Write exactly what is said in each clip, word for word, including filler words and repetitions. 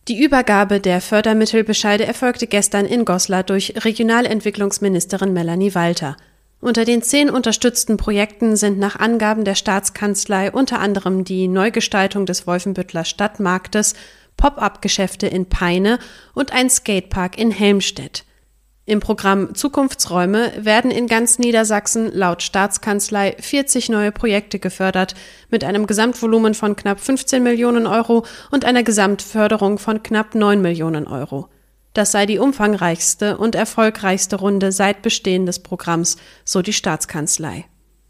Die Übergabe der Fördermittelbescheide erfolgte gestern in Goslar durch Regionalentwicklungsministerin Melanie Walter. Unter den zehn unterstützten Projekten sind nach Angaben der Staatskanzlei unter anderem die Neugestaltung des Wolfenbütteler Stadtmarktes, Pop-up-Geschäfte in Peine und ein Skatepark in Helmstedt. Im Programm Zukunftsräume werden in ganz Niedersachsen laut Staatskanzlei vierzig neue Projekte gefördert, mit einem Gesamtvolumen von knapp fünfzehn Millionen Euro und einer Gesamtförderung von knapp neun Millionen Euro. Das sei die umfangreichste und erfolgreichste Runde seit Bestehen des Programms, so die Staatskanzlei.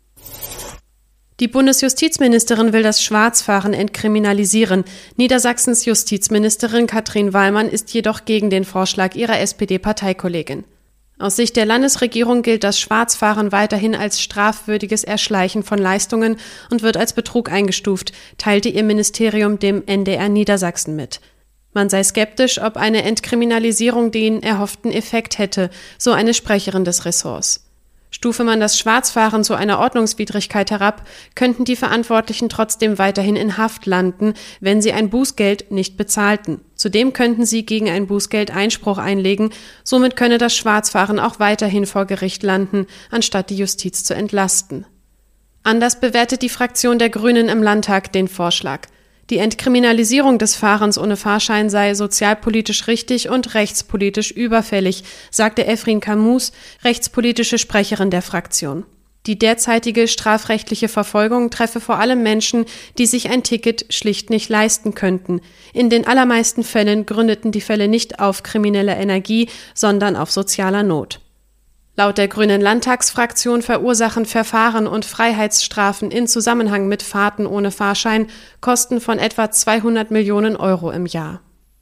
Die Bundesjustizministerin will das Schwarzfahren entkriminalisieren. Niedersachsens Justizministerin Katrin Wallmann ist jedoch gegen den Vorschlag ihrer S P D-Parteikollegin. Aus Sicht der Landesregierung gilt das Schwarzfahren weiterhin als strafwürdiges Erschleichen von Leistungen und wird als Betrug eingestuft, teilte ihr Ministerium dem N D R Niedersachsen mit. Man sei skeptisch, ob eine Entkriminalisierung den erhofften Effekt hätte, so eine Sprecherin des Ressorts. Stufe man das Schwarzfahren zu einer Ordnungswidrigkeit herab, könnten die Verantwortlichen trotzdem weiterhin in Haft landen, wenn sie ein Bußgeld nicht bezahlten. Zudem könnten sie gegen ein Bußgeld Einspruch einlegen, somit könne das Schwarzfahren auch weiterhin vor Gericht landen, anstatt die Justiz zu entlasten. Anders bewertet die Fraktion der Grünen im Landtag den Vorschlag. Die Entkriminalisierung des Fahrens ohne Fahrschein sei sozialpolitisch richtig und rechtspolitisch überfällig, sagte Efrin Camus, rechtspolitische Sprecherin der Fraktion. Die derzeitige strafrechtliche Verfolgung treffe vor allem Menschen, die sich ein Ticket schlicht nicht leisten könnten. In den allermeisten Fällen gründeten die Fälle nicht auf krimineller Energie, sondern auf sozialer Not. Laut der Grünen Landtagsfraktion verursachen Verfahren und Freiheitsstrafen in Zusammenhang mit Fahrten ohne Fahrschein Kosten von etwa zweihundert Millionen Euro im Jahr.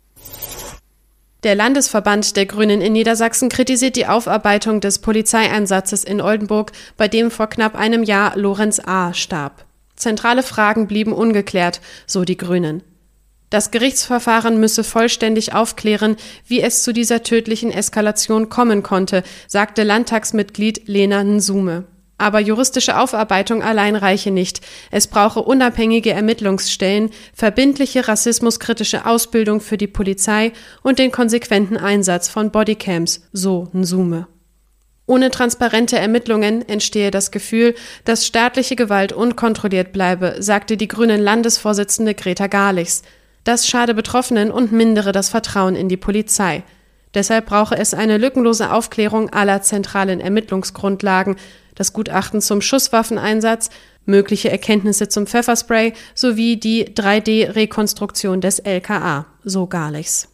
Der Landesverband der Grünen in Niedersachsen kritisiert die Aufarbeitung des Polizeieinsatzes in Oldenburg, bei dem vor knapp einem Jahr Lorenz A. starb. Zentrale Fragen blieben ungeklärt, so die Grünen. Das Gerichtsverfahren müsse vollständig aufklären, wie es zu dieser tödlichen Eskalation kommen konnte, sagte Landtagsmitglied Lena Nsume. Aber juristische Aufarbeitung allein reiche nicht. Es brauche unabhängige Ermittlungsstellen, verbindliche rassismuskritische Ausbildung für die Polizei und den konsequenten Einsatz von Bodycams, so Nsume. Ohne transparente Ermittlungen entstehe das Gefühl, dass staatliche Gewalt unkontrolliert bleibe, sagte die Grünen Landesvorsitzende Greta Garlichs. Das schade Betroffenen und mindere das Vertrauen in die Polizei. Deshalb brauche es eine lückenlose Aufklärung aller zentralen Ermittlungsgrundlagen, das Gutachten zum Schusswaffeneinsatz, mögliche Erkenntnisse zum Pfefferspray sowie die drei D-Rekonstruktion des L K A, so Garlichs.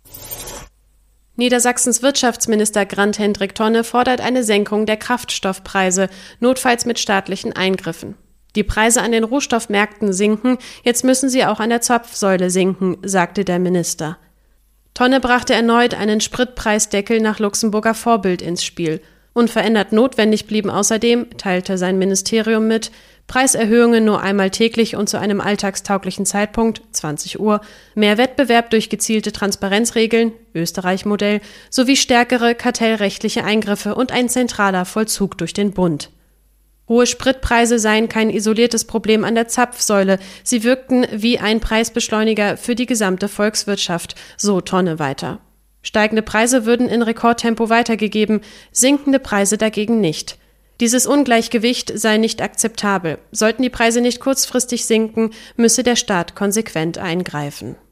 Niedersachsens Wirtschaftsminister Grant-Hendrik Tonne fordert eine Senkung der Kraftstoffpreise, notfalls mit staatlichen Eingriffen. Die Preise an den Rohstoffmärkten sinken, jetzt müssen sie auch an der Zapfsäule sinken, sagte der Minister. Tonne brachte erneut einen Spritpreisdeckel nach Luxemburger Vorbild ins Spiel. Unverändert notwendig blieben außerdem, teilte sein Ministerium mit, Preiserhöhungen nur einmal täglich und zu einem alltagstauglichen Zeitpunkt, zwanzig Uhr, mehr Wettbewerb durch gezielte Transparenzregeln, Österreich-Modell, sowie stärkere kartellrechtliche Eingriffe und ein zentraler Vollzug durch den Bund. Hohe Spritpreise seien kein isoliertes Problem an der Zapfsäule, sie wirkten wie ein Preisbeschleuniger für die gesamte Volkswirtschaft, so Tonne weiter. Steigende Preise würden in Rekordtempo weitergegeben, sinkende Preise dagegen nicht. Dieses Ungleichgewicht sei nicht akzeptabel. Sollten die Preise nicht kurzfristig sinken, müsse der Staat konsequent eingreifen.